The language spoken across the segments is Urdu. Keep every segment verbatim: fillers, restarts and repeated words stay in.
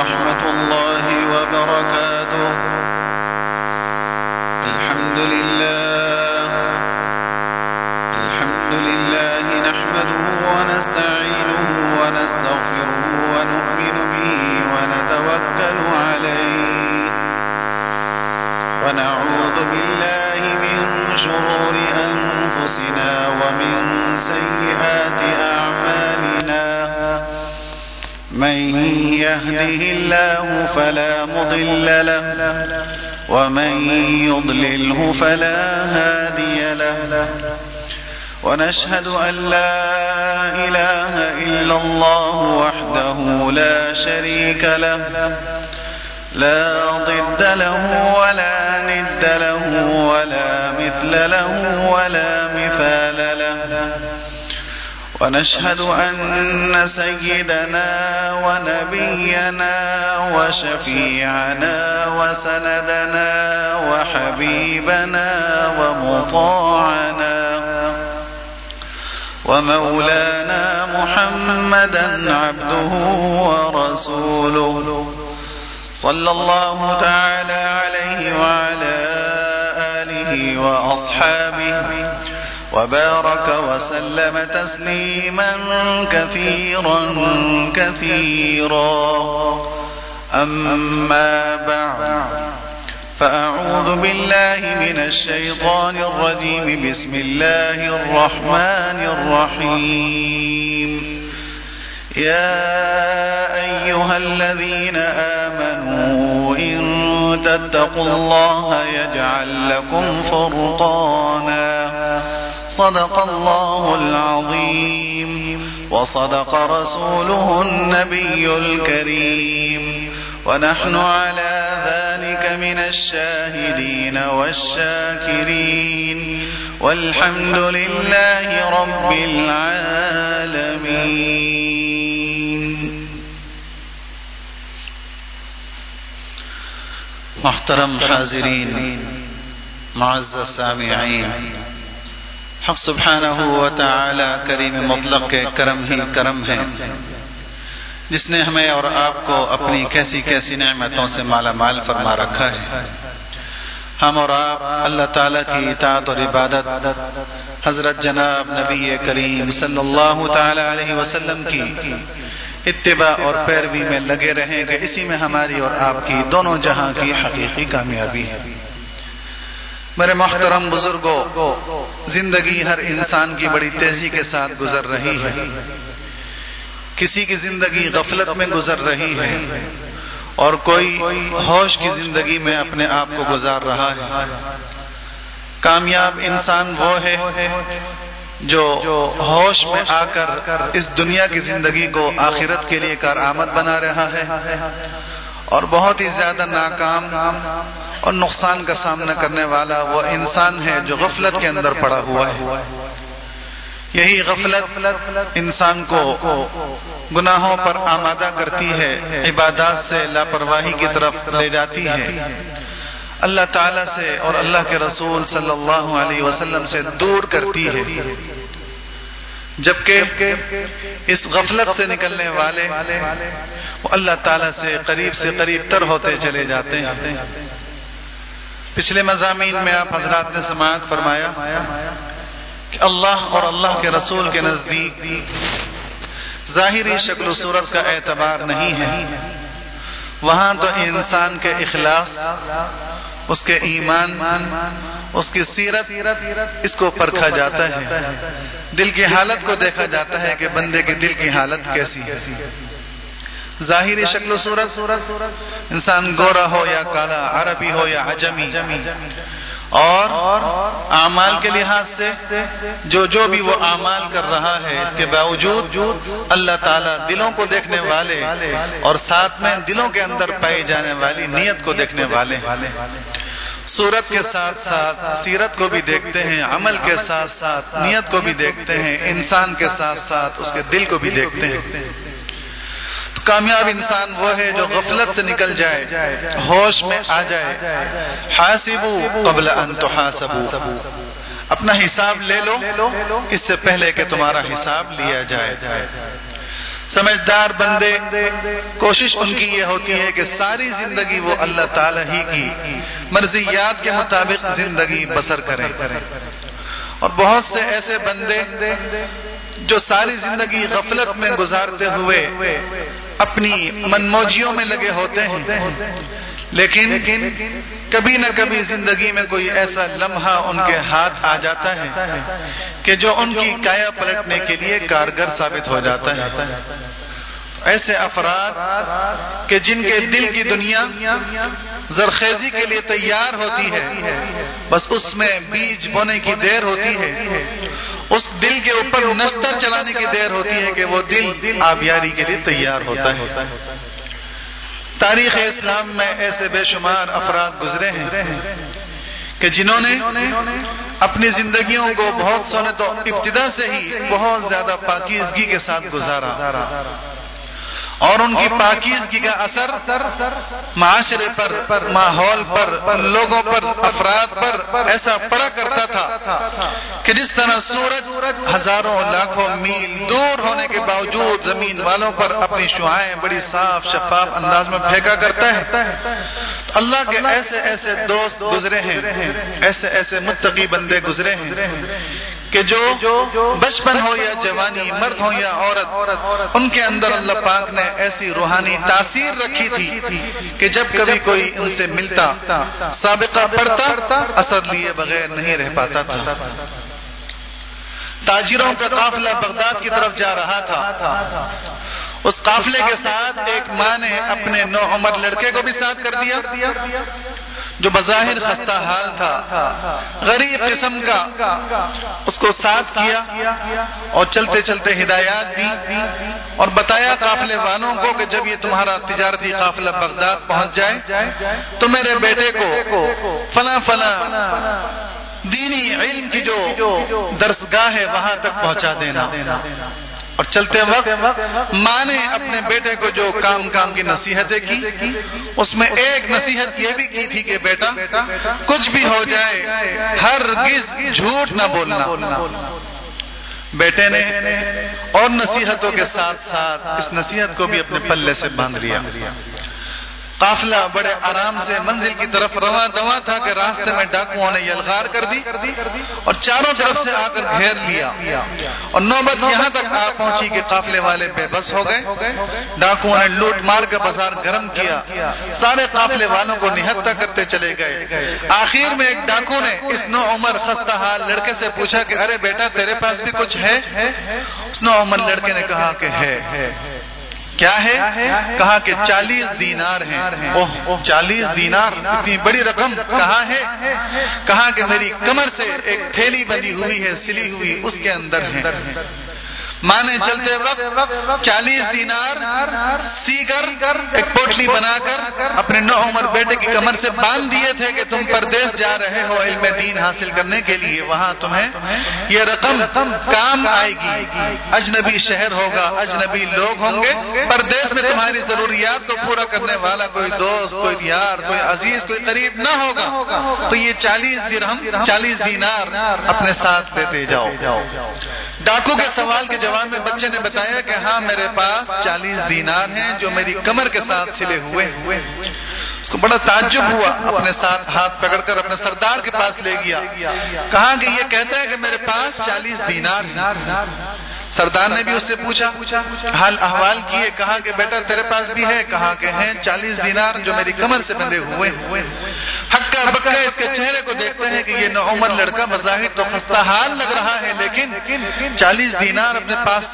ورحمة الله وبركاته. الحمد لله الحمد لله نحمده ونستعينه ونستغفره ونؤمن به ونتوكل عليه ونعوذ بالله من شرور أنفسنا ومن سيئات أعمالنا. من يهده الله فلا مضل له ومن يضلله فلا هادي له. ونشهد أن لا إله إلا الله وحده لا شريك له لا ضد له ولا ند له ولا مثل له ولا مثال له. ونشهد أن سيدنا ونبينا وشفيعنا وسندنا وحبيبنا ومطاعنا ومولانا محمدا عبده ورسوله صلى الله تعالى عليه وعلى آله وأصحابه وبارك وسلم تسليما كثيرا كثيرا. أما بعد فأعوذ بالله من الشيطان الرجيم. بسم الله الرحمن الرحيم. يا أيها الذين آمنوا إن تتقوا الله يجعل لكم فرقانا. صدق الله العظيم وصدق رسوله النبي الكريم. ونحن على ذلك من الشاهدين والشاكرين والحمد لله رب العالمين. محترم حاضرین، معزز سامعین، حق سبحانہ و تعالی کریم مطلق کے کرم ہی کرم ہے جس نے ہمیں اور آپ کو اپنی کیسی کیسی نعمتوں سے مالا مال فرما رکھا ہے. ہم اور آپ اللہ تعالیٰ کی اطاعت اور عبادت حضرت جناب نبی کریم صلی اللہ تعالی علیہ وسلم کی اتباع اور پیروی میں لگے رہیں کہ اسی میں ہماری اور آپ کی دونوں جہاں کی حقیقی کامیابی ہے. میرے محترم بزرگوں، زندگی ہر انسان کی بڑی تیزی کے ساتھ گزر رہی ہے. کسی کی زندگی غفلت میں گزر رہی ہے اور کوئی ہوش کی زندگی میں اپنے آپ کو گزار رہا ہے. کامیاب انسان وہ ہے جو ہوش میں آ کر اس دنیا کی زندگی کو آخرت کے لیے کارآمد بنا رہا ہے، اور بہت ہی زیادہ ناکام اور نقصان کا سامنا کرنے والا وہ انسان ہے جو غفلت کے اندر پڑا ہوا ہے. یہی غفلت انسان کو گناہوں پر آمادہ کرتی ہے، عبادات سے لاپرواہی کی طرف لے جاتی ہے، اللہ تعالیٰ سے اور اللہ کے رسول صلی اللہ علیہ وسلم سے دور کرتی ہے. جبکہ اس غفلت سے نکلنے والے وہ اللہ تعالیٰ سے قریب سے قریب تر ہوتے چلے جاتے ہیں. پچھلے مضامین میں آپ حضرات نے سماعت فرمایا کہ اللہ اور اللہ کے رسول کے نزدیک ظاہری شکل و صورت کا اعتبار نہیں ہے. وہاں تو انسان کے اخلاص، اس کے ایمان، اس کی سیرت، اس کو پرکھا جاتا ہے. دل کی حالت کو دیکھا جاتا ہے کہ بندے کی دل کی حالت کیسی ہے. ظاہری شکل و صورت، انسان گورا ہو یا کالا، عربی ہو یا عجمی، اور اعمال کے لحاظ سے جو جو بھی وہ اعمال کر رہا ہے، اس کے باوجود اللہ تعالیٰ دلوں کو دیکھنے والے اور ساتھ میں دلوں کے اندر پائی جانے والی نیت کو دیکھنے والے. صورت کے ساتھ ساتھ سیرت کو بھی دیکھتے ہیں، عمل کے ساتھ ساتھ نیت کو بھی دیکھتے ہیں، انسان کے ساتھ ساتھ اس کے دل کو بھی دیکھتے ہیں. تو کامیاب انسان وہ ہے جو غفلت سے نکل جائے، ہوش میں آ جائے. حاسبوا قبل ان تحاسبوا، اپنا حساب لے لو اس سے پہلے کہ تمہارا حساب لیا جائے. سمجھدار بندے کوشش ان کی یہ ہوتی ہے کہ ساری زندگی وہ اللہ تعالی ہی کی مرضیات کے مطابق زندگی بسر کریں، اور بہت سے ایسے بندے جو ساری زندگی غفلت میں گزارتے ہوئے اپنی منموجیوں میں لگے ہوتے ہیں، لیکن کبھی نہ کبھی زندگی میں کوئی ایسا لمحہ ان کے ہاتھ آ جاتا ہے کہ جو ان کی کایا پلٹنے کے لیے کارگر ثابت ہو جاتا ہے۔ ایسے افراد کہ جن کے دل کی دنیا زرخیزی کے لیے تیار ہوتی ہے، بس اس میں بیج بونے کی دیر ہوتی ہے، اس دل کے اوپر نشتر چلانے کی دیر ہوتی ہے کہ وہ دل آبیاری کے لیے تیار ہوتا ہے۔ تاریخ اسلام میں ایسے بے شمار افراد گزرے ہیں کہ جنہوں نے اپنی زندگیوں کو بہت سونے تو ابتدا سے ہی بہت زیادہ پاکیزگی کے ساتھ گزارا، اور ان کی پاکیزگی کا اثر معاشرے پر، ماحول پر، لوگوں پر، افراد پر ایسا پڑا کرتا تھا کہ جس طرح سورج ہزاروں لاکھوں میل دور ہونے کے باوجود زمین والوں پر اپنی شعاعیں بڑی صاف شفاف انداز میں پھینکا کرتا ہے، تو اللہ کے ایسے ایسے دوست گزرے ہیں، ایسے ایسے متقی بندے گزرے ہیں کہ جو بچپن ہو یا جوانی، مرد ہو یا عورت، ان کے اندر اللہ پاک نے ایسی روحانی تاثیر رکھی تھی کہ جب کبھی کوئی ان سے ملتا، سابقہ پڑھتا، اثر لیے بغیر نہیں رہ پاتا تھا۔ تاجروں کا قافلہ بغداد کی طرف جا رہا تھا، اس قافلے کے ساتھ ایک ماں نے اپنے نو عمر لڑکے کو بھی ساتھ کر دیا جو بظاہر خستہ حال تھا، غریب قسم کا، اس کو ساتھ کیا اور چلتے چلتے ہدایات دی اور بتایا قافلے والوں کو کہ جب یہ تمہارا تجارتی قافلہ بغداد پہنچ جائے تو میرے بیٹے کو فلاں فلاں دینی علم کی جو درسگاہ ہے وہاں تک پہنچا دینا۔ اور چلتے وقت ماں نے اپنے بیٹے کو جو کام کام کی نصیحتیں کی، اس میں ایک نصیحت یہ بھی کی تھی کہ بیٹا کچھ بھی ہو جائے ہرگز جھوٹ نہ بولنا۔ بیٹے نے اور نصیحتوں کے ساتھ ساتھ اس نصیحت کو بھی اپنے پلے سے باندھ لیا۔ قافلہ بڑے آرام سے منزل کی طرف رواں دواں تھا کہ راستے میں ڈاکوؤں نے یلغار کر دی اور چاروں طرف سے آ کر گھیر لیا، اور نوبت یہاں تک آ پہنچی کہ قافلے والے بے بس ہو گئے۔ ڈاکوؤں نے لوٹ مار کا بازار گرم کیا، سارے قافلے والوں کو نہتہ کرتے چلے گئے۔ آخر میں ایک ڈاکو نے اس نو عمر خستہ حال لڑکے سے پوچھا کہ ارے بیٹا تیرے پاس بھی کچھ ہے؟ اس نو عمر لڑکے نے کہا کہ ہے۔ کیا ہے؟ کہا کہ چالیس دینار ہیں۔ اوہ چالیس دینار، اتنی بڑی رقم کہاں ہے؟ کہا کہ میری کمر سے ایک تھیلی بندھی ہوئی ہے، سلی ہوئی، اس کے اندر ہے۔ ماں نے چلتے وقت چالیس دینار سی کر ایک پوٹلی بنا کر اپنے نو عمر بیٹے کی کمر سے باندھ دیے تھے کہ تم پردیس جا رہے ہو علم دین حاصل کرنے کے لیے، وہاں تمہیں یہ رقم کام آئے گی۔ اجنبی شہر ہوگا، اجنبی لوگ ہوں گے، پردیس میں تمہاری ضروریات کو پورا کرنے والا کوئی دوست، کوئی یار، کوئی عزیز، کوئی قریب نہ ہوگا، تو یہ چالیس درہم، چالیس دینار اپنے ساتھ لیتے جاؤ۔ ڈاکو کے سوال کے جواب میں بچے نے بتایا کہ ہاں میرے پاس چالیس دینار ہیں جو میری کمر کے ساتھ سلے ہوئے ہوئے۔ اس کو بڑا تعجب ہوا، اپنے ساتھ ہاتھ پکڑ کر اپنے سردار کے پاس لے گیا، کہا کہ یہ کہتا ہے کہ میرے پاس چالیس دینار ہیں۔ سردار نے بھی اس سے پوچھا، حال احوال کیے، کہا کہ بیٹا تیرے پاس بھی ہے؟ کہا کہ ہیں چالیس دینار جو میری کمر سے بندھے ہوئے ہوئے۔ ہکا بکا اس کے چہرے کو دیکھتے ہیں کہ یہ نوعمر لڑکا بظاہر تو خستہ حال لگ رہا ہے، لیکن چالیس دینار اپنے پاس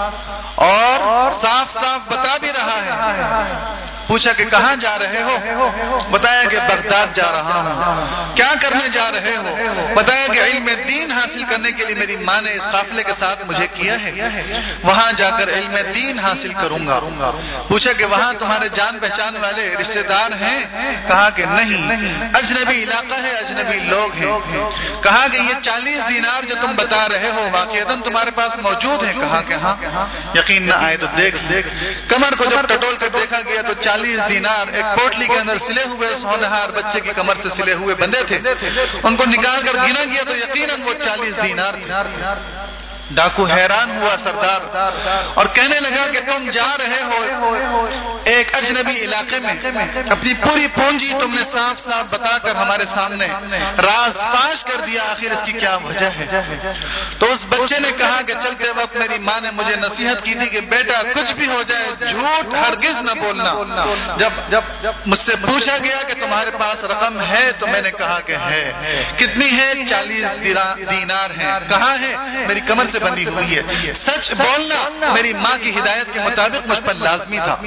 اور صاف صاف بتا بھی رہا ہے۔ پوچھا کہ کہاں جا رہے ہو؟ بتایا کہ بغداد جا رہا ہوں۔ کیا کرنے جا رہے ہو؟ بتایا کہ علم دین حاصل کرنے کے لیے میری ماں نے اس قافلے کے ساتھ مجھے کیا ہے، وہاں جا کر علم دین حاصل کروں گا۔ پوچھا کہ وہاں تمہارے جان پہچان والے رشتہ دار ہیں؟ کہا کہ نہیں، اجنبی علاقہ ہے، اجنبی لوگ ہیں۔ کہا کہ یہ چالیس دینار جو تم بتا رہے ہو واقعتاً تمہارے پاس موجود ہیں؟ کہا کہ ہاں۔ یقین نہ آئے تو دیکھ کمر کو جب ٹٹول کر دیکھا گیا تو چالیس دینار ایک پوٹلی کے اندر سلے ہوئے سونہار بچے کی کمر سے سلے ہوئے بندے تھے، ان کو نکال کر گنا گیا تو یقیناً وہ چالیس دینار۔ ڈاکو حیران ہوا سردار اور کہنے لگا کہ تم جا رہے ہو ایک اجنبی علاقے میں، اپنی پوری پونجی تم نے صاف صاف بتا کر ہمارے سامنے راز فاش کر دیا، آخر اس کی کیا وجہ ہے؟ تو اس بچے نے کہا کہ چلتے وقت میری ماں نے مجھے نصیحت کی تھی کہ بیٹا کچھ بھی ہو جائے جھوٹ ہرگز نہ بولنا۔ جب جب مجھ سے پوچھا گیا کہ تمہارے پاس رقم ہے تو میں نے کہا کہ ہے۔ کتنی ہے؟ چالیس دینار ہے۔ کہاں ہے؟ میری کمر سے بندی ہوئی ہے۔ سچ بولنا میری ماں کی ہدایت کے مطابق مجھ پر لازمی تھا۔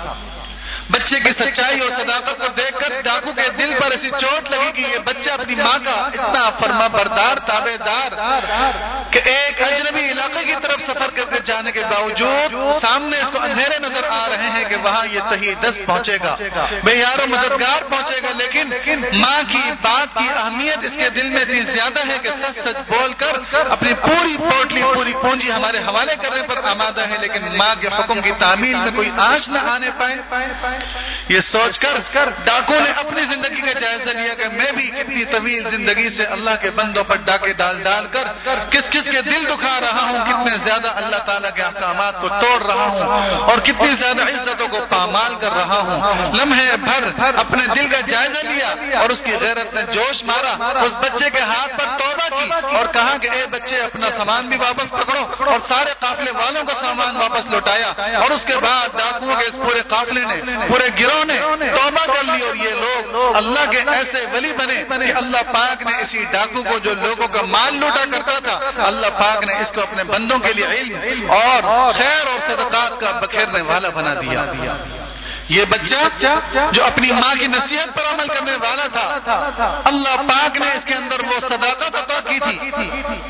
بچے کی سچائی اور صداقت کو دیکھ کر ڈاکو کے دل پر ایسی چوٹ لگی کہ یہ بچہ اپنی ماں کا اتنا فرما بردار تابع دار کہ ایک اجنبی علاقے کی طرف سفر کر کے جانے کے باوجود سامنے اس کو اندھیرے نظر آ رہے ہیں کہ وہاں یہ تہی دست پہنچے گا، بے یار و مددگار پہنچے گا، لیکن ماں کی بات کی اہمیت اس کے دل میں اتنی زیادہ ہے کہ سچ سچ بول کر اپنی پوری پوٹلی پوری پونجی ہمارے حوالے کرنے پر آمادہ ہے، لیکن ماں کے حکم کی تعمیل میں کوئی آنچ نہ آنے پائے۔ یہ سوچ کر ڈاکو نے اپنی زندگی کا جائزہ لیا کہ میں بھی کتنی طویل زندگی سے اللہ کے بندوں پر ڈاکے ڈال ڈال کر کس کس کے دل دکھا رہا ہوں، کتنے زیادہ اللہ تعالیٰ کے احکامات کو توڑ رہا ہوں اور کتنی زیادہ عزتوں کو پامال کر رہا ہوں۔ لمحے بھر اپنے دل کا جائزہ لیا اور اس کی غیرت نے جوش مارا، اس بچے کے ہاتھ پر توبہ کی اور کہا کہ اے بچے اپنا سامان بھی واپس پکڑو، اور سارے قافلے والوں کا سامان واپس لوٹایا۔ اور اس کے بعد ڈاکوؤں کے اس پورے قافلے نے، پورے گروہ نے توبہ کر لی اور یہ لوگ اللہ کے ایسے ولی بنے کہ اللہ پاک نے اسی ڈاکو کو جو لوگوں کا مال لوٹا کرتا تھا، اللہ پاک نے اس کو اپنے بندوں کے لیے علم اور خیر اور صدقات کا بکھیرنے والا بنا دیا۔ یہ بچہ جو اپنی ماں کی نصیحت پر عمل کرنے والا تھا، اللہ پاک نے اس کے اندر وہ صداقت عطا کی تھی،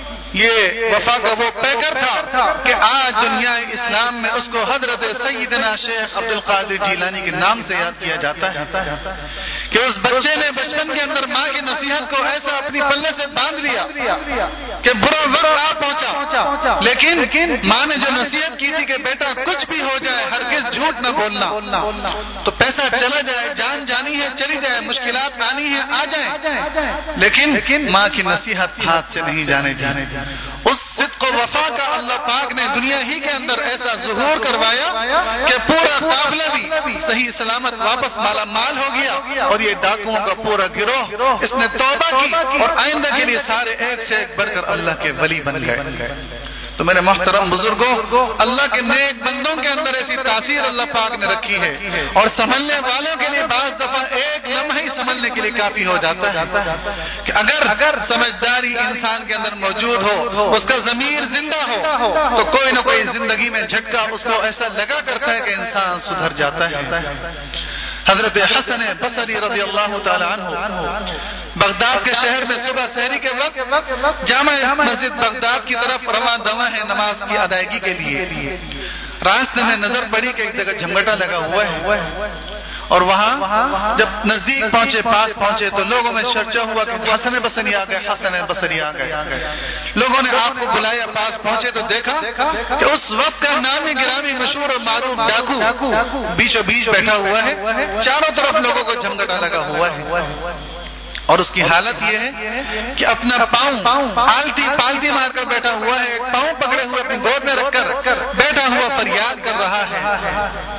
یہ وفا کا وہ پیکر تھا کہ آج دنیا اسلام میں اس کو حضرت سیدنا شیخ عبد القادر جیلانی کے نام سے یاد کیا جاتا ہے کہ اس بچے نے بچپن کے اندر ماں کی نصیحت کو ایسا اپنی پلے سے باندھ لیا کہ برا وقت آ پہنچا، لیکن ماں نے جو نصیحت کی تھی کہ بیٹا کچھ بھی ہو جائے ہرگز جھوٹ نہ بولنا، تو پیسہ چلا جائے، جان جانی ہے چلی جائے، مشکلات آنی ہے آ جائیں، لیکن ماں کی نصیحت ہاتھ سے نہیں جانے جانے اس صدق و وفا کا اللہ پاک نے دنیا ہی کے اندر ایسا ظہور کروایا کہ پورا قافلہ بھی صحیح سلامت واپس مالا مال ہو گیا، اور یہ ڈاکوؤں کا پورا گروہ اس نے توبہ کی اور آئندہ کے لیے سارے ایک سے ایک بڑھ کر اللہ کے ولی بن گئے۔ تو میرے محترم بزرگوں، اللہ کے نیک بندوں کے اندر ایسی تاثیر اللہ پاک نے رکھی ہے، اور سنبھلنے والوں کے لیے بعض دفعہ ایک لمحہ ہی سنبھلنے کے لیے کافی ہو جاتا ہے کہ اگر سمجھداری انسان کے اندر موجود ہو، اس کا ضمیر زندہ ہو، تو کوئی نہ کوئی زندگی میں جھٹکا اس کو ایسا لگا کرتا ہے کہ انسان سدھر جاتا ہے۔ حضرت حسن بصری رضی اللہ تعالی عنہ بغداد کے شہر میں صبح سحری کے وقت جامع مسجد بغداد کی طرف رواں دواں ہے نماز کی ادائیگی کے لیے۔ راستے میں نظر پڑی کہ ایک جگہ جھمگٹا لگا ہوا ہے، اور وہاں جب نزدیک پہنچے، پاس پہنچے، تو لوگوں میں چرچا ہوا کہ حسن بصری آ گئے، حسن بصری آ گئے۔ لوگوں نے آپ کو بلایا، پاس پہنچے تو دیکھا کہ اس وقت کا نامی گرامی مشہور اور معروف ڈاکو بیچوں بیچ بیٹھا ہوا ہے، چاروں طرف لوگوں کو جھمگٹا لگا ہوا ہے، اور اس کی حالت یہ ہے کہ اپنا پاؤں آلتی پالتی مار کر بیٹھا ہوا ہے، ایک پاؤں پکڑے ہوئے اپنی گود میں رکھ کر بیٹھا ہوا فریاد کر رہا ہے۔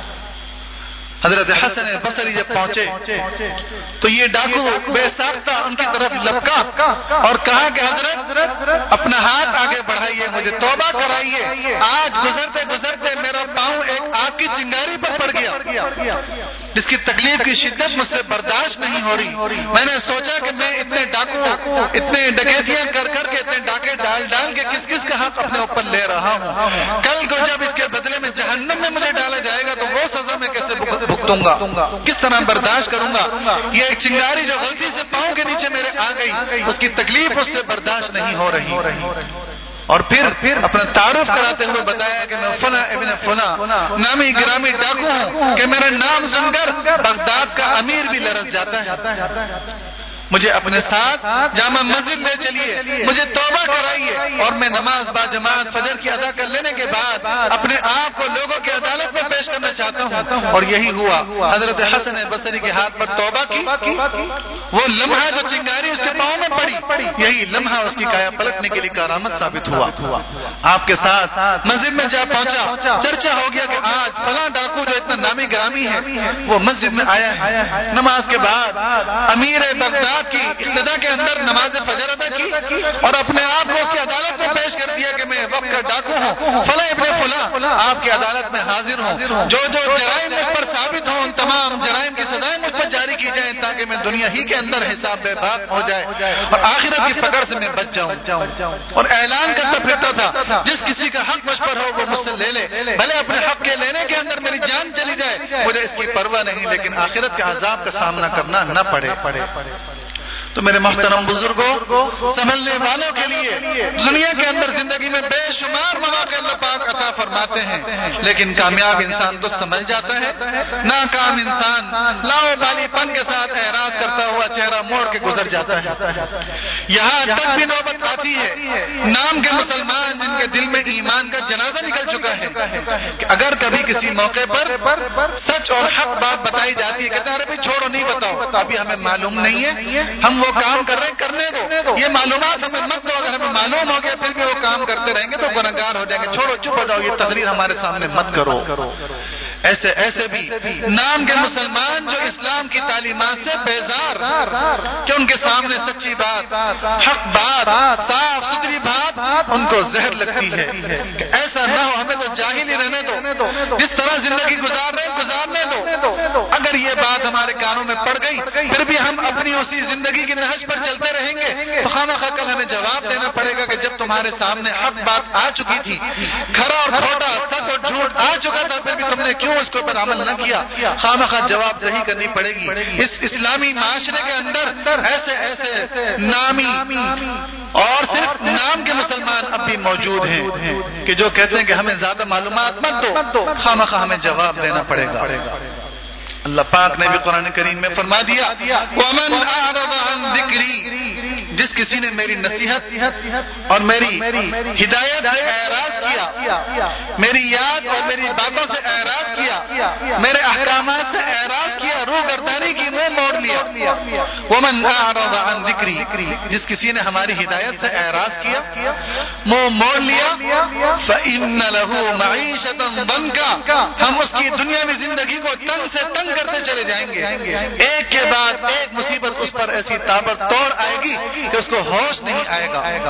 حضرت حسن بصری جب پہنچے تو یہ ڈاکو بے ساختہ ان کی طرف لپکا اور کہا کہ حضرت اپنا ہاتھ آگے بڑھائیے، مجھے توبہ کرائیے، آج گزرتے گزرتے میرا پاؤں ایک آگ کی چنگاری پر پڑ گیا، جس کی تکلیف کی شدت مجھ سے برداشت نہیں ہو رہی۔ میں نے سوچا کہ میں اتنے ڈاکو اتنے ڈکیتیاں کر کر کے اتنے ڈاکے ڈال ڈال کے کس کس کا حق اپنے اوپر لے رہا ہوں، کل کو جب اس کے بدلے میں جہنم میں مجھے ڈالا جائے گا تو وہ سزا میں کیسے بھگتوں گا، کس طرح برداشت کروں گا؟ یہ ایک چنگاری جو غلطی سے پاؤں کے نیچے میرے آ گئی، اس کی تکلیف اس سے برداشت نہیں ہو رہی۔ اور پھر اپنا تعارف کراتے ہوئے بتایا کہ میں فلاں ابن فلاں نامی گرامی ڈاکو ہوں کہ میرا نام سن کر بغداد کا امیر بھی لرز جاتا ہے۔ مجھے اپنے ساتھ جامع مسجد میں چلیے، مجھے توبہ کرائیے، اور میں نماز با جماعت فجر کی ادا کر لینے کے بعد اپنے آپ کو لوگوں کی عدالت میں پیش کرنا چاہتا ہوں۔ اور یہی ہوا، حضرت حسن بصری کے ہاتھ پر توبہ کی، وہ لمحہ جو چنگاری اس کے پاؤں میں پڑی، یہی لمحہ اس کی کایا پلٹنے کے لیے کارآمد ثابت ہوا۔ آپ کے ساتھ مسجد میں جا پہنچا، چرچا ہو گیا کہ آج فلاں ڈاکو جو اتنا نامی گرامی ہے وہ مسجد میں آیا ہے۔ نماز کے بعد امیر بغداد کی اقتدا کے اندر نماز فجر ادا کی اور اپنے آپ کو اس کی عدالت میں پیش کر دیا کہ میں وقت کا ڈاکو ہوں، فلاں ابن فلاں آپ کی عدالت میں حاضر ہوں، جو جو جرائم مجھ پر ثابت ہوں ان تمام جرائم کی سزائیں مجھ پر جاری کی جائیں تاکہ میں دنیا ہی کے اندر حساب بے باک ہو جائے اور آخرت کی پکڑ سے میں بچ جاؤں۔ اور اعلان کرتا پھرتا تھا جس کسی کا حق مجھ پر ہو وہ مجھ سے لے لے، بھلے اپنے حق کے لینے کے اندر میری جان چلی جائے، مجھے اس کی پرواہ نہیں، لیکن آخرت کے عذاب کا سامنا کرنا نہ پڑے۔ تو میرے محترم بزرگوں، سنبھلنے والوں کے لیے دنیا کے اندر زندگی میں بے شمار مواقع اللہ پاک عطا فرماتے ہیں، لیکن کامیاب انسان تو سمجھ جاتا ہے، ناکام انسان لاؤ بالی پن کے ساتھ اعراض کرتا ہوا چہرہ موڑ کے گزر جاتا ہے۔ یہاں تک بھی نوبت آتی ہے نام کے مسلمان جن کے دل میں ایمان کا جنازہ نکل چکا ہے کہ اگر کبھی کسی موقع پر سچ اور حق بات بتائی جاتی ہے کہتے ہیں ارے بھائی چھوڑو نہیں بتاؤ، ابھی ہمیں معلوم نہیں ہے، ہم وہ کام کر رہے ہیں کرنے دو، یہ معلومات ہمیں مت دو، اگر ہمیں معلوم ہو گیا پھر بھی وہ کام کرتے رہیں گے تو گنہگار ہو جائیں گے، چھوڑو چپ ہو جاؤ، یہ تقریر ہمارے سامنے مت کرو۔ ایسے ایسے بھی نام کے مسلمان جو اسلام کی تعلیمات سے بیزار کہ ان کے سامنے سچی بات، حق بات، صاف ستھری بات ان کو زہر لگتی ہے کہ ایسا نہ ہو، ہمیں تو جاہل ہی رہنے دو، جس طرح زندگی گزار رہے ہیں گزارنے دو۔ اگر یہ بات ہمارے کانوں میں پڑ گئی پھر بھی ہم اپنی اسی زندگی کے نہج پر چلتے رہیں گے تو خامخواہ کل ہمیں جواب دینا پڑے گا کہ جب تمہارے سامنے حق بات آ چکی تھی، کھرا اور کھوٹا، سچ اور جھوٹ آ چکا تھا، پھر بھی تم نے کیوں اس کے اوپر عمل نہ کیا؟ خامخواہ جواب دہی کرنی پڑے گی۔ اس اسلامی معاشرے کے اندر ایسے ایسے نامی اور صرف نام کے مسلمان اب بھی موجود ہیں کہ جو کہتے ہیں کہ ہمیں زیادہ معلومات مت دو، خامخواہ ہمیں جواب دینا پڑے گا۔ اللہ پاک نے بھی قرآن کریم میں فرما دیا وَمَنْ أَعْرَضَ عَنْ ذِكْرِي، جس کسی نے میری نصیحت اور میری ہدایت سے اعراض کیا، میری یاد اور میری باتوں سے اعراض کیا، میرے احکامات سے اعراض کیا، روح گردانی کی، منہ موڑ لیا۔ وَمَنْ أَعْرَضَ عَنْ ذِكْرِي، جس کسی نے ہماری ہدایت سے اعراض کیا، منہ موڑ لیا، فَإِنَّ لَهُ مَعِيشَةً ضَنْكًا، ہم اس کی دنیاوی زندگی کو تنگ سے تنگ کرتے چلے جائیں گے، ایک کے بعد ایک مصیبت اس پر ایسی تابڑ توڑ آئے گی کہ اس کو ہوش نہیں آئے گا۔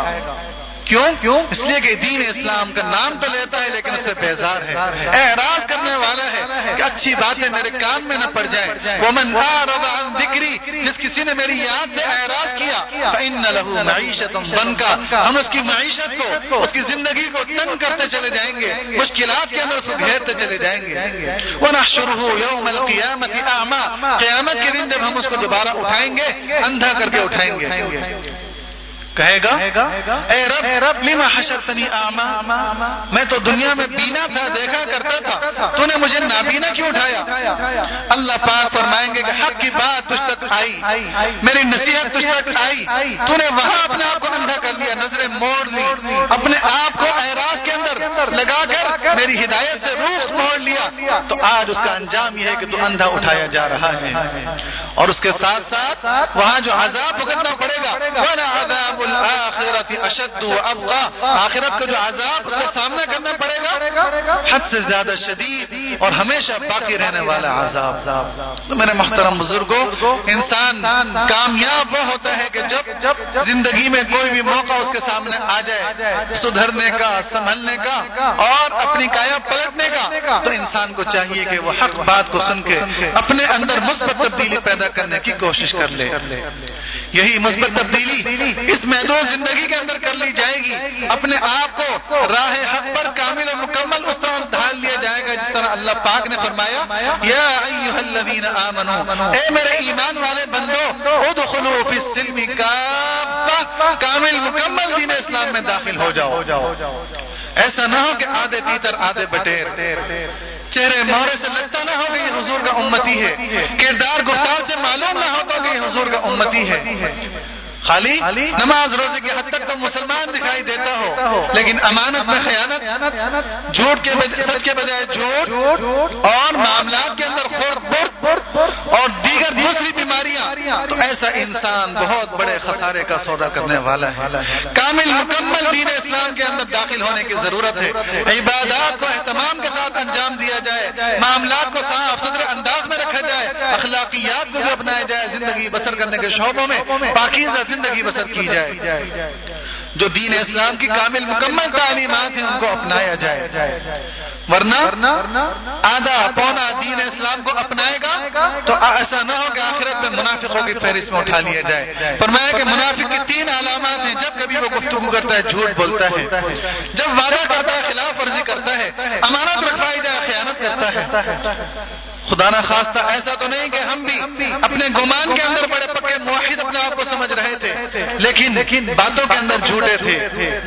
کیوں؟ اس لیے کہ دین اسلام کا نام تو لیتا ہے لیکن اس سے بیزار ہے، اعراض کرنے والا ہے کہ اچھی باتیں میرے کان میں نہ پڑ جائیں۔ وَمَنْ أَعْرَضَ عَنْ ذِكْرِي، جس کسی نے میری یاد سے اعراض کیا، فَإِنَّ لَهُ مَعِيشَةً ضَنْكًا، ہم اس کی معیشت کو، اس کی زندگی کو تنگ کرتے چلے جائیں گے، مشکلات کے اندر اس کو گھیرتے چلے جائیں گے۔ وَنَحْشُرُهُ يَوْمَ الْقِيَامَةِ أَعْمَىٰ، قیامت کے دن جب ہم اس کو دوبارہ اٹھائیں گے اندھا کر کے اٹھائیں گے، کہے گا اے رب لما حشرتنی اعمی، میں تو دنیا میں بینا تھا، دیکھا کرتا تھا، تو نے مجھے نابینا کیوں اٹھایا؟ اللہ پاک فرمائیں گے کہ حق کی بات تجھ تک آئی، میری نصیحت تجھ تک آئی، تو نے وہاں اپنے آپ کو اندھا کر لیا، نظریں موڑ لی، اپنے آپ کو اعراض کے اندر لگا کر میری ہدایت سے روح موڑ لیا، تو آج اس کا انجام یہ ہے کہ تو اندھا اٹھایا جا رہا ہے، اور اس کے ساتھ ساتھ وہاں جو عذاب بھگتنا پڑے گا وَلَعَذَابُ الآخرۃ اشد وابقى، آخرت کا جو عذاب اس کا سامنا کرنا پڑے گا حد سے زیادہ شدید اور ہمیشہ باقی رہنے والا عذاب۔ تو میرے محترم بزرگوں، انسان کامیاب وہ ہوتا ہے کہ جب زندگی میں کوئی بھی موقع اس کے سامنے آ جائے سدھرنے کا، سنبھلنے کا اور اپنی کایا پلٹنے کا، تو انسان کو چاہیے کہ وہ حق بات کو سن کے اپنے اندر مثبت تبدیلی پیدا کرنے کی کوشش کر لے۔ یہی مثبت تبدیلی اس محدود زندگی کے اندر کر لی جائے گی، اپنے آپ کو راہ حق پر کامل اور مکمل اس طرح ڈھال لیا جائے گا جس طرح اللہ پاک نے فرمایا یا ایھا الذین آمنوا، اے میرے ایمان والے بندو، ادخلوا فی السلم کافہ، کامل مکمل دین اسلام میں داخل ہو جاؤ۔ ایسا نہ ہو کہ آدھے تیتر آدھے بٹیر، چہرے مہرے سے لگتا نہ ہو کہ یہ حضور کا امتی ہے، کردار گفتار سے معلوم نہ ہوتا کہ یہ حضور کا امتی ہے، خالی نماز روزے کی حد تک تو مسلمان دکھائی دیتا ہو، لیکن امانت میں خیانت، جھوٹ کے سچ کے بجائے جھوٹ، اور معاملات کے اندر خرد برد اور دیگر دوسری بیماریاں، تو ایسا انسان بہت بڑے خسارے کا سودا کرنے والا ہے۔ کامل مکمل دین اسلام کے اندر داخل ہونے کی ضرورت ہے، عبادات کو اہتمام کے ساتھ انجام دیا جائے، معاملات کو صاف ستھرے انداز میں رکھا جائے، اخلاقیات کو بھی اپنایا جائے، زندگی بسر کرنے کے شعبوں میں پاکیزہ زندگی بسر کی جائے، جو دین اسلام کی کامل مکمل تعلیمات ہیں ان کو اپنایا جائے، ورنہ آدھا پونا دین اسلام کو اپنائے گا تو ایسا نہ ہو کہ آخرت میں منافقوں کی فہرست میں اٹھا لیا جائے۔ فرمایا کہ منافق کی تین علامات ہیں، جب کبھی وہ گفتگو کرتا ہے جھوٹ بولتا ہے، جب وعدہ کرتا ہے خلاف ورزی کرتا ہے، امانت رکھوائی جائے خیانت کرتا ہے۔ خدا نہ خواستہ ایسا تو نہیں کہ ہم بھی اپنے گمان کے اندر بڑے پکے موحد اپنے آپ کو سمجھ رہے تھے، لیکن باتوں کے اندر جھوٹے تھے،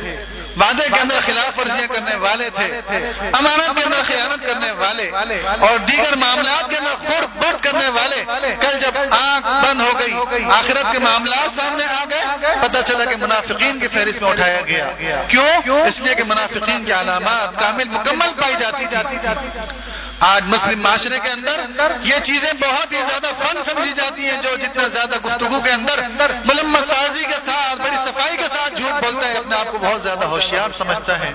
وعدے کے اندر خلاف ورزیاں کرنے والے تھے، امانت کے اندر خیانت کرنے والے اور دیگر معاملات کے اندر خرد برد کرنے والے۔ کل جب آنکھ بند ہو گئی، آخرت کے معاملات سامنے آ گئے، پتہ چلا کہ منافقین کی فہرست میں اٹھایا گیا۔ کیوں؟ اس لیے کہ منافقین کی علامات کامل مکمل پائی جاتی تھی۔ آج مسلم معاشرے کے اندر یہ چیزیں بہت ہی زیادہ فن سمجھی جاتی ہیں، جو جتنا زیادہ گفتگو کے اندر ملمت سازی کے ساتھ بڑی صفائی کے ساتھ جھوٹ بولتا ہے، اپنے آپ کو بہت زیادہ ہوشیار سمجھتا ہے۔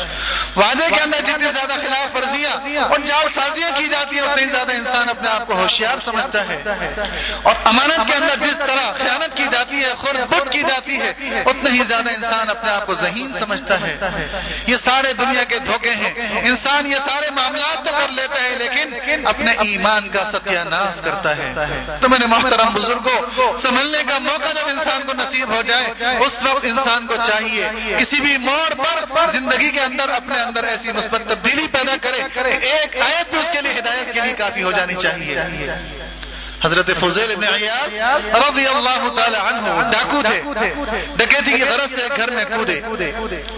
وعدے کے اندر جتنی زیادہ خلاف ورزیاں اور جال سازیاں کی جاتی ہیں، اتنی زیادہ انسان اپنے آپ کو ہوشیار سمجھتا ہے، اور امانت کے اندر جس طرح خیانت کی جاتی ہے، خرد برد کی جاتی ہے، اتنا ہی زیادہ انسان اپنے آپ کو ذہین سمجھتا ہے۔ یہ سارے دنیا کے دھوکے ہیں، انسان یہ سارے معاملات تو کر لیتا ہے لیکن اپنے ایمان کا ستیہ ناش کرتا ہے۔ تو میرے محترم بزرگوں، سنبھلنے کا موقع جب انسان کو نصیب ہو جائے، اس وقت انسان کو چاہیے کسی بھی موڑ پر زندگی کے اندر اپنے اندر ایسی مثبت تبدیلی پیدا کرے، ایک آیت بھی اس کے لیے ہدایت کے لیے کافی ہو جانی چاہیے۔ حضرت فضیل ابن عیاض رضی اللہ تعالی عنہ ڈاکو تھے، ڈکیتی کی غرض سے گھر میں کودے،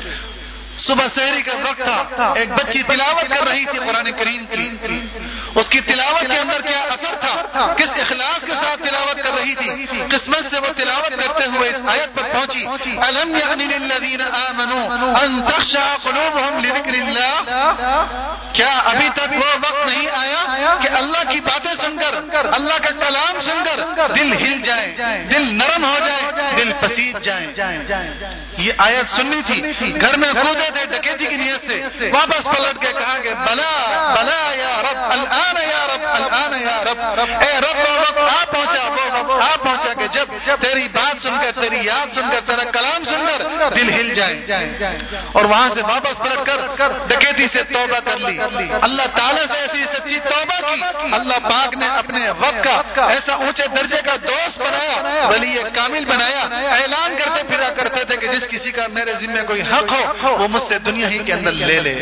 صبح سحری کا وقت تھا، ایک بچی تلاوت کر رہی تھی قرآن کریم کی، اس کی تلاوت کے اندر کیا اثر تھا، کس اخلاص کے ساتھ تلاوت کر رہی تھی، قسمت سے وہ تلاوت کرتے ہوئے اس آیت پر پہنچی، الم یعن للذین آمنوا ان تخشع قلوبهم لذکر اللہ، کیا ابھی تک وہ وقت نہیں آیا کہ اللہ کی باتیں سن کر، اللہ کا کلام سن کر دل ہل جائے، دل نرم ہو جائے، دل پسیج جائے۔ یہ آیت سننی تھی، گھر میں کودے تھے ڈکیتی کی نیت سے، واپس پلٹ کے کہا کہ بلا بلا یا رب الآن یا رب الآن یا رب، اے رب وہ وقت آ پہنچا، وہ وقت آ پہنچا کہ جب تیری بات سن کر، تیری یاد سن کر، تیرا کلام سن کر دل ہل جائے۔ اور وہاں سے واپس پلٹ کر ڈکیتی سے توبہ کر لی، اللہ تعالیٰ سے ایسی سچی توبہ کی، اللہ پاک نے اپنے وقت کا ایسا اونچے درجے کا دوست بنایا، ولی کامل بنایا، اعلان کرتے پھرا کرتے تھے کہ جس کسی کا میرے ذمہ کوئی حق ہو وہ مجھ سے دنیا ہی کے اندر لے لے۔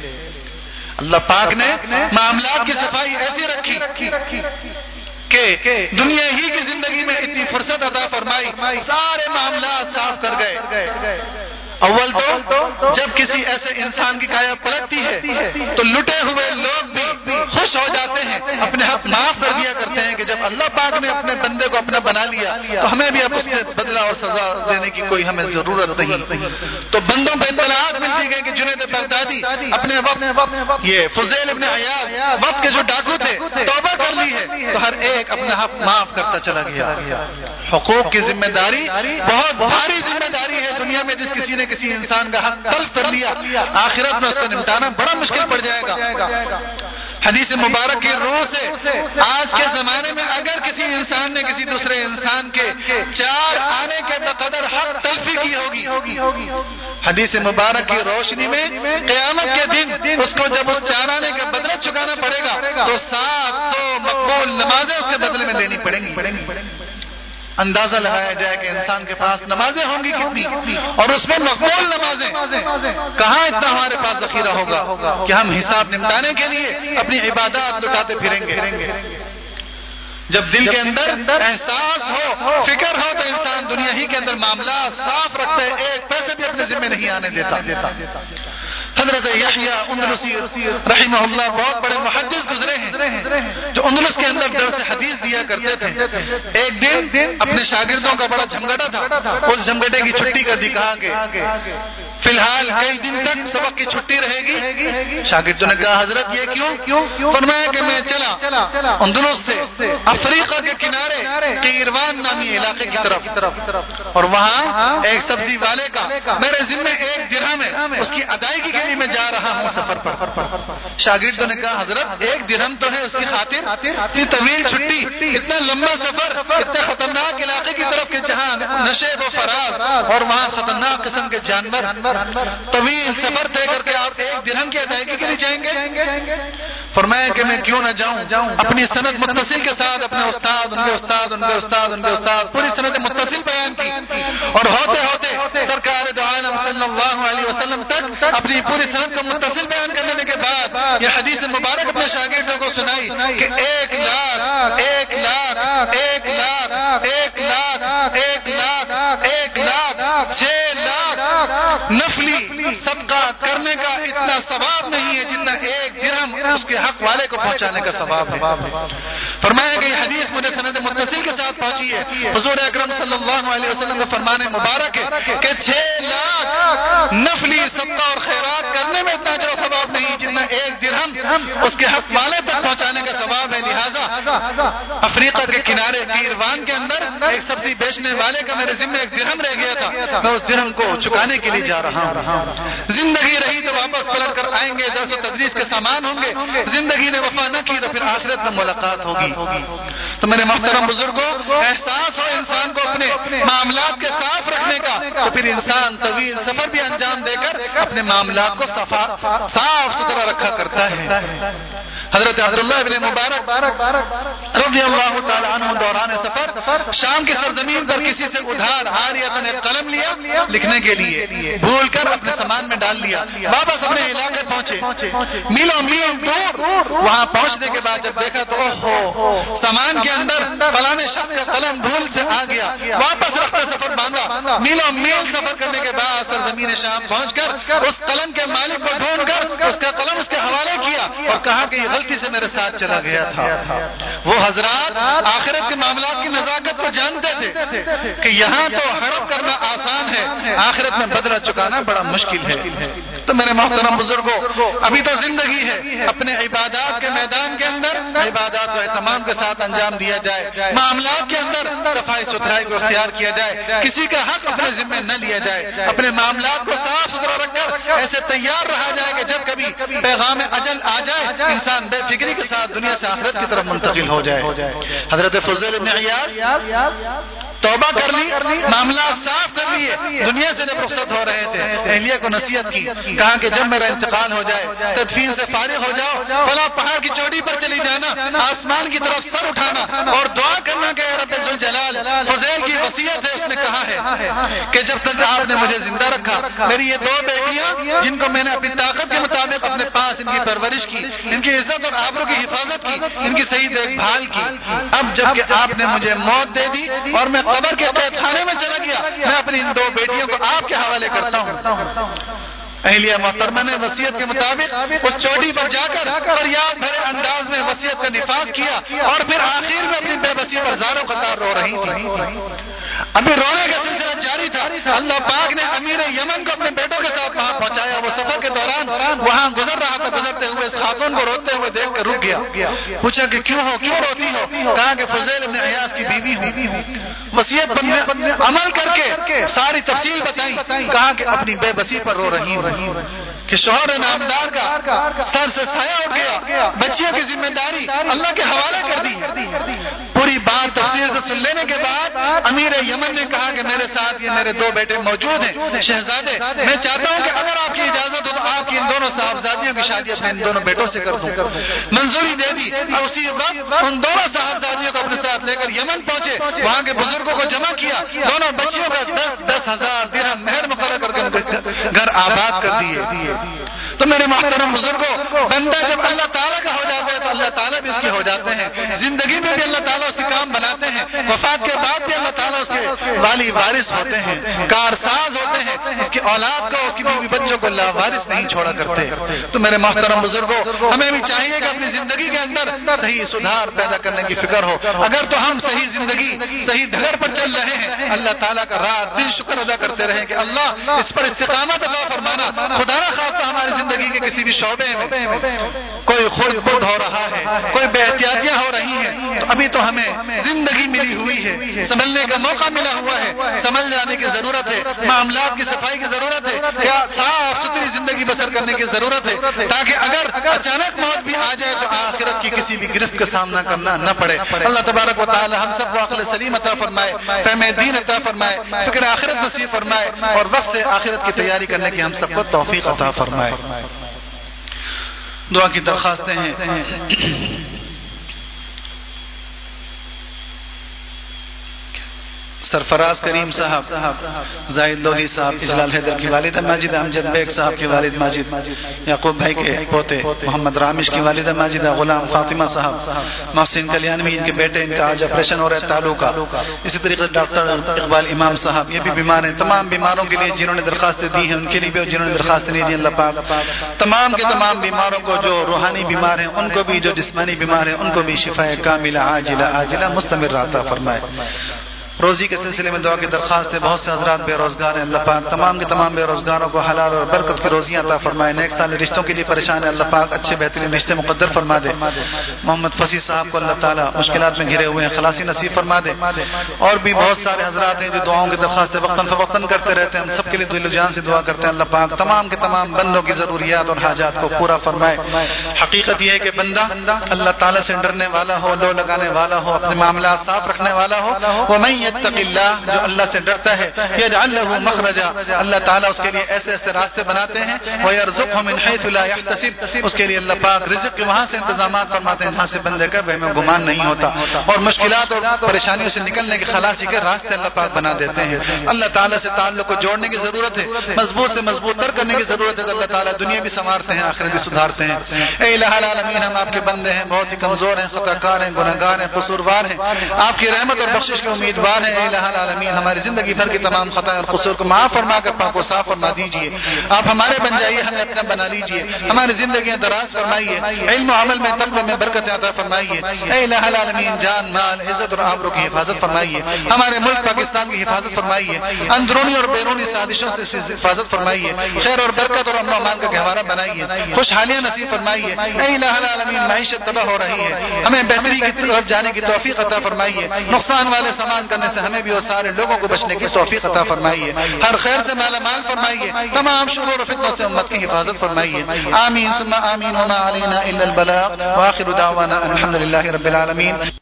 اللہ پاک نے معاملات کی صفائی ایسی رکھی کہ دنیا ہی کی زندگی میں اتنی فرصت عطا فرمائی، سارے معاملات صاف کر گئے۔ اول تو جب کسی ایسے انسان کی کایا پلٹتی ہے تو لٹے ہوئے لوگ بھی خوش ہو جاتے ہیں، اپنے حق معاف کر دیا کرتے ہیں کہ جب اللہ پاک نے اپنے بندے کو اپنا بنا لیا تو ہمیں بھی اب اس سے بدلہ اور سزا دینے کی کوئی ہمیں ضرورت نہیں۔ تو بندوں کو اطلاعات ملتی گئی کہ جنید بغدادی اپنے وقت، یہ فضیل ابن عیاض وقت کے جو ڈاکو تھے، توبہ کر لی ہے، تو ہر ایک اپنا حق معاف کرتا چلا گیا۔ حقوق کی ذمہ داری بہت بھاری ذمہ داری ہے، دنیا میں جس کسی نے کسی انسان کا حق تلف کر لیا، آخرت میں اس کو نمٹانا بڑا مشکل پڑ جائے گا۔ حدیث مبارک کی روح سے آج کے زمانے میں اگر کسی انسان نے کسی دوسرے انسان کے چار آنے کے بقدر حق تلفی کی ہوگی، حدیث مبارک کی روشنی میں قیامت کے دن اس کو جب اس چار آنے کا بدلہ چکانا پڑے گا تو سات سو مقبول نمازیں اس کے بدلے میں دینی پڑیں گی۔ اندازہ لگایا جائے کہ انسان کے پاس نمازیں ہوں گی کتنی، اور اس میں مقبول نمازیں کہاں اتنا ہمارے پاس ذخیرہ ہوگا کہ ہم حساب نمٹانے کے لیے اپنی عبادات لٹاتے پھریں گے۔ جب دل کے اندر احساس ہو، فکر ہو، تو انسان دنیا ہی کے اندر معاملات صاف رکھتا ہے، ایک پیسے بھی اپنے ذمہ نہیں آنے دیتا۔ حضرت یحییٰ اندلسی رحمہ اللہ بہت بڑے محدث گزرے ہیں جو اندلس کے اندر درس حدیث دیا کرتے تھے. ایک دن اپنے شاگردوں کا بڑا جھمگٹا تھا. اس جھمگٹے کی چھٹی کر دی. کہا کہ فی الحال کئی دن تک سبق کی چھٹی رہے گی. شاگردوں نے کہا حضرت یہ کیوں؟ فرمایا کہ میں چلا اندلس سے افریقہ کے کنارے قیروان نامی علاقے کی طرف اور وہاں ایک سبزی والے کا میرے ذمہ ایک درہم ہے, اس کی ادائیگی کے لیے میں جا رہا ہوں سفر پر. شاگردوں نے کہا حضرت ایک درہم تو ہے اس کی خاطر اتنی طویل چھٹی, اتنا لمبا سفر, اتنے خطرناک علاقے کی طرف کہ جہاں نشیب و فراز اور وہاں خطرناک قسم کے جانور, طویل سفر طے کر کے آپ ایک درہم کی ادائیگی کے لیے جائیں گے؟ فرمایا کہ میں کیوں نہ جاؤں. اپنی سند متصل کے ساتھ اپنے استاد ان کے استاد ان کے استاد ان کے استاد پوری سند متصل بیان کی اور ہوتے ہوتے سرکار دو عالم صلی اللہ علیہ وسلم تک اپنی پوری سند کو متصل بیان کر لینے کے بعد یہ حدیث مبارک اپنے شاگردوں کو سنائی کہ ایک لاکھ ایک لاکھ ایک لاکھ ایک لاکھ ایک لاکھ ایک لاکھ چھ لاکھ نفلی صدقہ کرنے کا اتنا ثواب نہیں ہے جتنا ایک درہم اس کے حق والے کو پہنچانے کا ثواب ہے. فرمایا کہ یہ حدیث مجھے سند متصل کے ساتھ پہنچی ہے. حضور اکرم صلی اللہ علیہ وسلم کا فرمان مبارک ہے کہ چھ لاکھ نفلی صدقہ اور خیرات کرنے میں اتنا اجر و ثواب نہیں جتنا ایک درہم اس کے حق والے تک پہنچانے کا ثواب ہے. لہٰذا افریقہ کے کنارے قیروان کے اندر ایک سبزی بیچنے والے کا میرے ذمہ ایک درہم رہ گیا تھا, میں اس درہم کو چکانے کے لیے جا رہا ہوں. زندگی رہی تو واپس پلٹ کر آئیں گے, درس و تدریس کے سامان ہوں گے. زندگی نے وفا نہ کی تو پھر آخرت میں ملاقات ہوگی. تو میرے محترم بزرگوں, احساس ہو انسان کو اپنے معاملات کے صاف رکھنے کا تو پھر انسان طویل سفر بھی انجام دے کر اپنے معاملات کو صاف ستھرا رکھا کرتا ہے. حضرت عبداللہ ابن مبارک رضی اللہ تعالی عنہ دوران سفر شام کی سرزمین پر کسی سے ادھار عاریۃً ایک قلم لیا لکھنے کے لیے, بھول کر اپنے سامان میں ڈال لیا. واپس اپنے علاقے پہنچے, میلوں میل دور وہاں پہنچنے کے بعد جب دیکھا تو اوہو سامان کے اندر فلانے شخص کا قلم بھول سے آ گیا. واپس رفتہ سفر باندھا, میلوں میل سفر کرنے کے بعد سرزمین شام پہنچ کر اس قلم کے مالک کو ڈھونڈ کر اس کا قلم اس کے حوالے کیا اور کہا کہ یہ غلطی سے میرے ساتھ چلا گیا تھا. وہ حضرات آخرت کے معاملات کی نزاکت کو جانتے تھے کہ یہاں تو ہڑپ کرنا آسان ہے, آخرت میں بدلہ چکانا بڑا مشکل ہے. تو میرے محترم بزرگوں, ابھی تو زندگی ہے, اپنے عبادات کے میدان کے اندر عبادات کو اہتمام کے ساتھ انجام دیا جائے, معاملات کے اندر صفائی ستھرائی کو اختیار کیا جائے, کسی کا حق اپنے ذمہ نہ لیا جائے, اپنے معاملات کو صاف ستھرا رکھ کر ایسے تیار رہا جائے کہ جب کبھی پیغام اجل آ جائے انسان بے فکری کے ساتھ دنیا سے آخرت کی طرف منتقل ہو جائے. حضرت فضیل بن عیاض توبہ کر لی, معاملات صاف کر لیے, دنیا سے جب رخصت ہو رہے تھے اہلیہ کو نصیحت کی, کہا کہ جب میرا انتقال ہو جائے تدفین سے فارغ ہو جاؤ, فلاں پہاڑ کی چوٹی پر چلی جانا, آسمان کی طرف سر اٹھانا اور دعا کرنا کہ اے رب ذوالجلال, فضیل کی وصیت ہے, اس نے کہا ہے کہ جب تک آپ نے مجھے زندہ رکھا میری یہ دو بیٹیاں جن کو میں نے اپنی طاقت کے مطابق اپنے پاس ان کی پرورش کی, ان کی عزت اور آبرو کی حفاظت کی, ان کی صحیح دیکھ بھال کی, اب جب کہ آپ نے مجھے موت دے دی اور میں قبر کے قید خانے میں چلا گیا, میں اپنی ان دو بیٹیوں کو آپ کے حوالے کرتا ہوں. اہلیہ محترمہ نے وصیت کے مطابق اس چوٹی پر جا کر فریاد بھرے انداز میں وصیت کا نفاذ کیا اور پھر آخر میں اپنی بے بسی پر زاروں قطار رو رہی تھی. ابھی رونے کا سلسلہ جاری تھا, اللہ پاک نے امیر یمن کو اپنے بیٹوں کے ساتھ وہاں پہنچایا. وہ سفر کے دوران وہاں گزر رہا تھا, گزرتے ہوئے اس خاتون کو روتے ہوئے دیکھ کر رک گیا. پوچھا کہ کیوں ہو, کیوں روتی ہو؟ کہا کہ فضیل ابن عیاض کی بیوی ہوں, وصیت پر عمل کر کے ساری تفصیل بتائی. کہا کہ اپنی بے بسی پر رو رہی ہوں کہ شوہر نامدار کا سر سے سایہ اٹھ گیا, بچیوں کی ذمہ داری اللہ کے حوالے کر دی. پوری بات تفصیل سے سن لینے کے بعد امیر یمن نے کہا کہ میرے ساتھ یہ میرے دو بیٹے موجود ہیں شہزادے, میں چاہتا ہوں کہ اگر آپ کی اجازت ہو تو آپ کی ان دونوں صاحبزادیوں کی شادی اپنے ان دونوں بیٹوں سے کر دوں. منظوری دے دی اور اسی وقت ان دونوں صاحبزادیوں کو اپنے ساتھ لے کر یمن پہنچے وہاں کے بزرگوں کو جمع کیا، دونوں بچیوں کا دس دس ہزار درہم مہر مقرر کر کے گھر آباد کر دیے۔ تو میرے محترم بزرگوں، بندہ جب اللہ تعالیٰ کا ہو جاتا ہے تو اللہ تعالیٰ بھی اس کے ہو جاتے ہیں، زندگی میں بھی اللہ تعالیٰ اس کے کام بناتے ہیں، وفات کے بعد بھی اللہ تعالیٰ اس کے والی وارث ہوتے ہیں، کارساز ہوتے ہیں، اس کی اولاد کو، اس کی بیوی بچوں کو اللہ وارث نہیں چھوڑا کرتے۔ تو میرے محترم بزرگوں، ہمیں بھی چاہیے کہ اپنی زندگی کے اندر صحیح سدھار پیدا کرنے کی فکر ہو۔ اگر تو ہم صحیح زندگی صحیح ڈگر پر چل رہے ہیں، اللہ تعالیٰ کا رات دن شکر ادا کرتے رہیں کہ اللہ اس پر استقامت عطا فرمانا۔ خدا نہ خواستہ ہماری زندگی کے کسی بھی شعبے میں کوئی خود خود ہو رہا ہے، کوئی بے احتیاطیاں ہو رہی ہیں، تو ابھی تو ہمیں زندگی ملی ہوئی ہے، سنبھلنے کا موقع ملا ہوا ہے، سنبھل جانے کی ضرورت ہے، معاملات کی صفائی کی ضرورت ہے، یا صاف ستھری زندگی بسر کرنے کی ضرورت ہے، تاکہ اگر اچانک موت بھی آ جائے تو آخرت کی کسی بھی گرفت کا سامنا کرنا نہ پڑے۔ اللہ تبارک و تعالی ہم سب کو عقل سلیم عطا فرمائے، فہم دین عطا فرمائے، فکر آخرت نصیب فرمائے، اور وقت سے آخرت کی تیاری کرنے کی ہم سب کو توفیق عطا فرمائے۔ دعا کی درخواستیں ہیں۔ سرفراز کریم صاحب، زاہد لودھی صاحب، اجلال حیدر کی والدہ ماجدہ، امجد بیگ صاحب کے والد ماجد، یعقوب بھائی کے پوتے محمد رامش کی والدہ ماجدہ، غلام فاطمہ صاحب، محسن کلیانوی ان کے بیٹے، ان کا آج آپریشن ہو رہا ہے تالو کا۔ اسی طریقے ڈاکٹر اقبال امام صاحب، یہ بھی بیمار ہیں۔ تمام بیماروں کے لیے جنہوں نے درخواستیں دی ہیں ان کے لیے بھی، جنہوں نے درخواستیں نہیں دی، اللہ پاک تمام کے تمام بیماروں کو، جو روحانی بیمار ہیں ان کو بھی، جو جسمانی بیمار ہیں ان کو بھی شفاء کاملہ عاجلہ عاجلہ مستمر عطا فرمائے۔ روزی کے سلسلے میں دعا کی درخواست ہے۔ بہت سے حضرات بے روزگار ہیں، اللہ پاک تمام کے تمام بے روزگاروں کو حلال اور برکت کی روزیاں عطا فرمائے۔ نیک سال رشتوں کے لیے پریشان ہے، اللہ پاک اچھے بہترین رشتے مقدر فرما دے۔ محمد فصیح صاحب کو اللہ تعالیٰ مشکلات میں گھرے ہوئے ہیں، خلاصی نصیب فرما دے۔ اور بھی بہت سارے حضرات ہیں جو دعاؤں کی درخواست وقتاً فوقتاً کرتے رہتے ہیں، ہم سب کے لیے دل و جان سے دعا کرتے ہیں، اللہ پاک تمام کے تمام بندوں کی ضروریات اور حاجات کو پورا فرمائے۔ حقیقت یہ ہے کہ بندہ اللہ تعالیٰ سے ڈرنے والا ہو، لو لگانے والا ہو، اپنے معاملات صاف رکھنے والا ہو، وَمَن يَتَّقِ اللَّهَ، جو اللہ سے ڈرتا ہے، یجعل له مخرجا، اللہ تعالیٰ اس کے لیے ایسے ایسے راستے بناتے ہیں، وَيَرْزُقْهُ مِنْ حَيْثُ لَا يَحْتَسِبْ، اس کے لیے اللہ پاک رزق کے وہاں سے انتظامات فرماتے ہیں جہاں سے بندے کا بہم گمان نہیں ہوتا، اور مشکلات اور پریشانیوں سے نکلنے کے خلاصی کے راستے اللہ پاک بنا دیتے ہیں۔ اللہ تعالیٰ سے تعلق کو جوڑنے کی ضرورت ہے، مضبوط سے مضبوط تر کرنے کی ضرورت ہے، اللہ تعالیٰ دنیا بھی سنوارتے ہیں، آخرت بھی سدھارتے ہیں۔ اے الہ العالمین، ہم آپ کے بندے ہیں، بہت ہی کمزور ہیں، خطا کار ہیں، گناہ گار ہیں، قصوروار ہیں، آپ کی رحمت اور بخشش کے امیدوار ہیں۔ اے الہ العالمین، ہماری زندگی بھر کی تمام خطائیں اور قصور کو معاف فرما کر پاک و صاف فرما دیجیے، آپ ہمارے بن جائیے، ہمیں اپنا بنا لیجیے، ہماری زندگیاں دراز فرمائیے، علم و عمل میں طلب میں برکت عطا فرمائیے۔ اے الہ العالمین، جان مال عزت اور آبرو کی حفاظت فرمائیے، ہمارے ملک پاکستان کی حفاظت فرمائیے، اندرونی اور بیرونی سازشوں سے حفاظت فرمائیے، خیر اور برکت اور امن و امان کا گہوارہ بنائیے، خوشحالیاں نصیب فرمائیے۔ اے الہ العالمین، معیشت تباہ ہو رہی ہے، ہمیں بہتری کی طرف جانے کی توفیق عطا فرمائیے، نقصان والے سامان کرنے سے ہمیں بھی اور سارے لوگوں کو بچنے کی توفیق عطا فرمائیے، ہر خیر سے مالا مال فرمائیے، تمام شرور و فتنوں سے امت کی حفاظت فرمائیے۔ آمین ثم آمین، وما علینا الا البلاغ، وآخر دعوانا الحمد للہ رب العالمین۔